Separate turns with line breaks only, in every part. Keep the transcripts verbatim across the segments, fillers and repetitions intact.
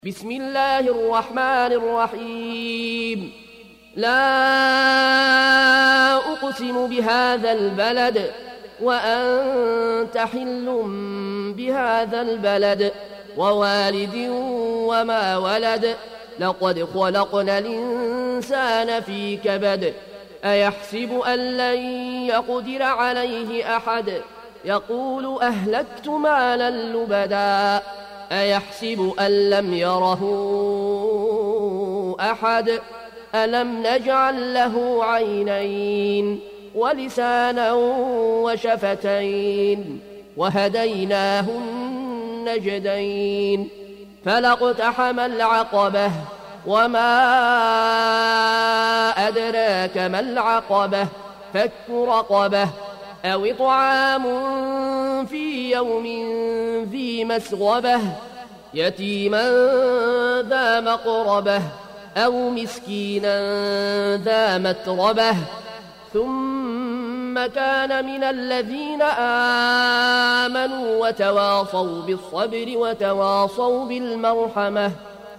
بسم الله الرحمن الرحيم. لا أقسم بهذا البلد وأنت حل بهذا البلد ووالد وما ولد لقد خلقنا الإنسان في كبد أيحسب أن لن يقدر عليه أحد يقول أهلكت مالا لبدا أيحسب أن لم يره أحد ألم نجعل له عينين ولسانا وشفتين وهديناه النجدين فلاقتحم العقبة وما أدراك ما العقبة فك رقبة أو إطعام في يوم ذي مسغبة يتيما ذا مقربة أو مسكينا ذا متربة ثم كان من الذين آمنوا وتواصوا بالصبر وتواصوا بالمرحمة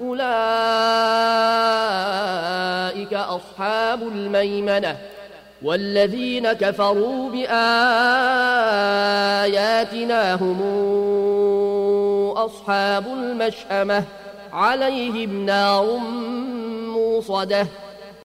أولئك أصحاب الميمنة والذين كفروا بآياتنا هم أصحاب المشأمة عليهم نار موصدة